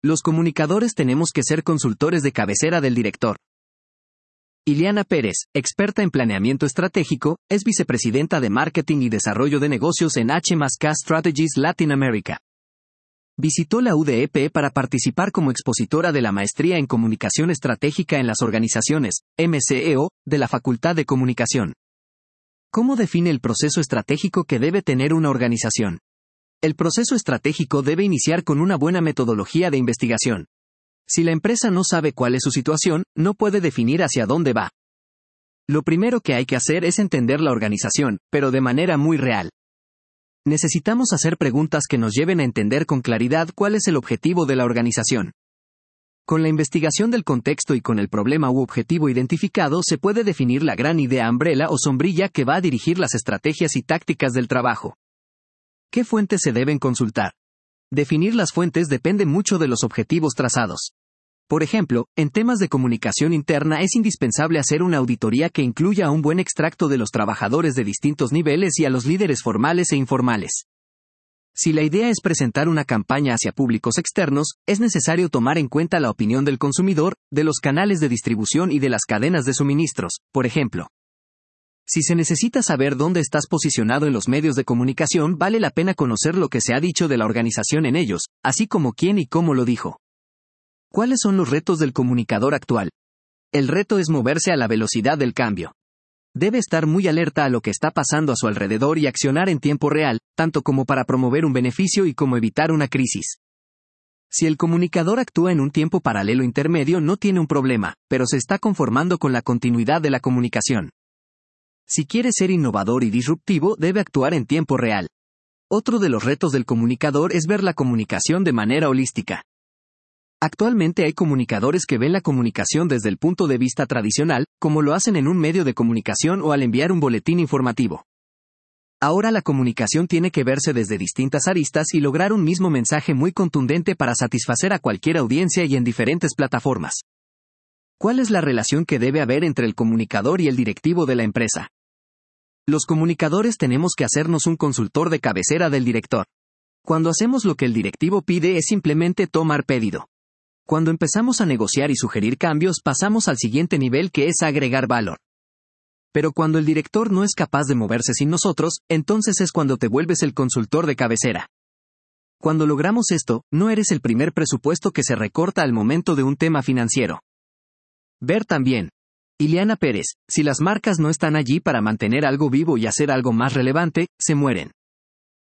Los comunicadores tenemos que ser consultores de cabecera del director. Ileana Pérez, experta en planeamiento estratégico, es vicepresidenta de Marketing y Desarrollo de Negocios en H+K Strategies Latin America. Visitó la UDEP para participar como expositora de la Maestría en Comunicación Estratégica en las Organizaciones, MCEO, de la Facultad de Comunicación. ¿Cómo define el proceso estratégico que debe tener una organización? El proceso estratégico debe iniciar con una buena metodología de investigación. Si la empresa no sabe cuál es su situación, no puede definir hacia dónde va. Lo primero que hay que hacer es entender la organización, pero de manera muy real. Necesitamos hacer preguntas que nos lleven a entender con claridad cuál es el objetivo de la organización. Con la investigación del contexto y con el problema u objetivo identificado se puede definir la gran idea umbrella o sombrilla que va a dirigir las estrategias y tácticas del trabajo. ¿Qué fuentes se deben consultar? Definir las fuentes depende mucho de los objetivos trazados. Por ejemplo, en temas de comunicación interna es indispensable hacer una auditoría que incluya un buen extracto de los trabajadores de distintos niveles y a los líderes formales e informales. Si la idea es presentar una campaña hacia públicos externos, es necesario tomar en cuenta la opinión del consumidor, de los canales de distribución y de las cadenas de suministros, por ejemplo. Si se necesita saber dónde estás posicionado en los medios de comunicación, vale la pena conocer lo que se ha dicho de la organización en ellos, así como quién y cómo lo dijo. ¿Cuáles son los retos del comunicador actual? El reto es moverse a la velocidad del cambio. Debe estar muy alerta a lo que está pasando a su alrededor y accionar en tiempo real, tanto como para promover un beneficio y como evitar una crisis. Si el comunicador actúa en un tiempo paralelo intermedio no tiene un problema, pero se está conformando con la continuidad de la comunicación. Si quiere ser innovador y disruptivo, debe actuar en tiempo real. Otro de los retos del comunicador es ver la comunicación de manera holística. Actualmente hay comunicadores que ven la comunicación desde el punto de vista tradicional, como lo hacen en un medio de comunicación o al enviar un boletín informativo. Ahora la comunicación tiene que verse desde distintas aristas y lograr un mismo mensaje muy contundente para satisfacer a cualquier audiencia y en diferentes plataformas. ¿Cuál es la relación que debe haber entre el comunicador y el directivo de la empresa? Los comunicadores tenemos que hacernos un consultor de cabecera del director. Cuando hacemos lo que el directivo pide es simplemente tomar pedido. Cuando empezamos a negociar y sugerir cambios pasamos al siguiente nivel que es agregar valor. Pero cuando el director no es capaz de moverse sin nosotros, entonces es cuando te vuelves el consultor de cabecera. Cuando logramos esto, no eres el primer presupuesto que se recorta al momento de un tema financiero. Ver también. Ileana Pérez, si las marcas no están allí para mantener algo vivo y hacer algo más relevante, se mueren.